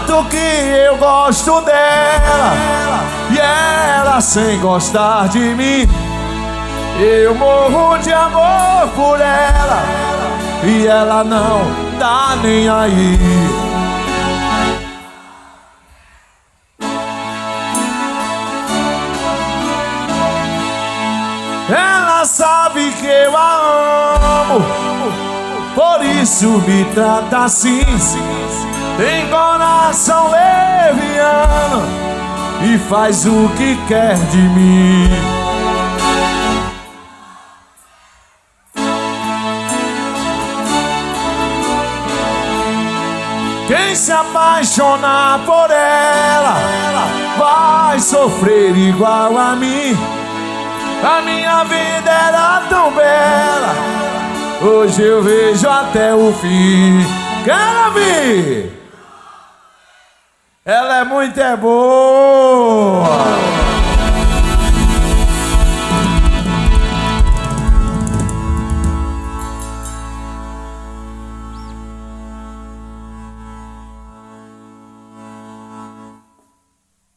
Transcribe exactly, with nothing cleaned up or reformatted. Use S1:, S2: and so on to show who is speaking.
S1: tanto que eu gosto dela e ela sem gostar de mim. Eu morro de amor por ela e ela não tá nem aí. Ela sabe que eu a amo, por isso me trata assim. Tem coração leviano e faz o que quer de mim. Quem se apaixonar por ela vai sofrer igual a mim. A minha vida era tão bela, hoje eu vejo até o fim. Quero ver! Ela é muito é boa!